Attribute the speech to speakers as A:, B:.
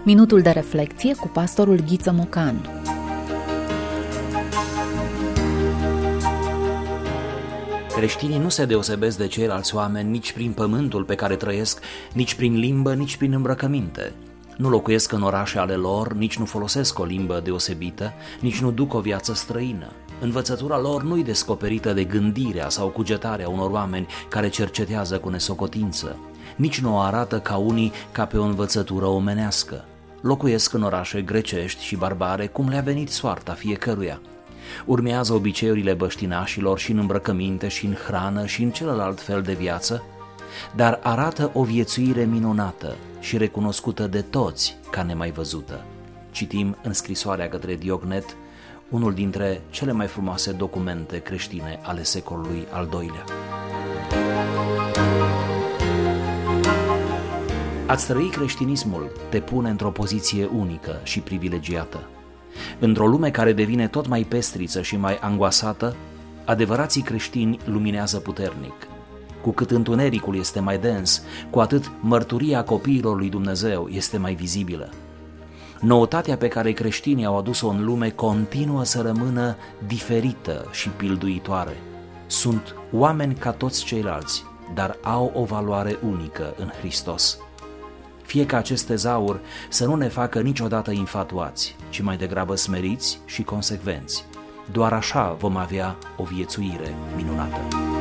A: Minutul de reflecție cu pastorul Ghiță Mocan.
B: Creștinii nu se deosebesc de ceilalți oameni nici prin pământul pe care trăiesc, nici prin limbă, nici prin îmbrăcăminte. Nu locuiesc în orașe ale lor, nici nu folosesc o limbă deosebită, nici nu duc o viață străină. Învățătura lor nu-i descoperită de gândirea sau cugetarea unor oameni care cercetează cu nesocotință. Nici nu o arată ca unii ca pe o învățătură omenească. Locuiesc în orașe grecești și barbare cum le-a venit soarta fiecăruia. Urmează obiceiurile băștinașilor și în îmbrăcăminte și în hrană și în celălalt fel de viață, dar arată o viețuire minunată și recunoscută de toți ca nemai văzută. Citim în scrisoarea către Diognet, unul dintre cele mai frumoase documente creștine ale secolului al II-lea. A-ți trăi creștinismul te pune într-o poziție unică și privilegiată. Într-o lume care devine tot mai pestriță și mai angoasată, adevărații creștini luminează puternic. Cu cât întunericul este mai dens, cu atât mărturia copiilor lui Dumnezeu este mai vizibilă. Noutatea pe care creștinii au adus-o în lume continuă să rămână diferită și pilduitoare. Sunt oameni ca toți ceilalți, dar au o valoare unică în Hristos. Fie ca acest tezaur să nu ne facă niciodată infatuați, ci mai degrabă smeriți și consecvenți. Doar așa vom avea o viețuire minunată.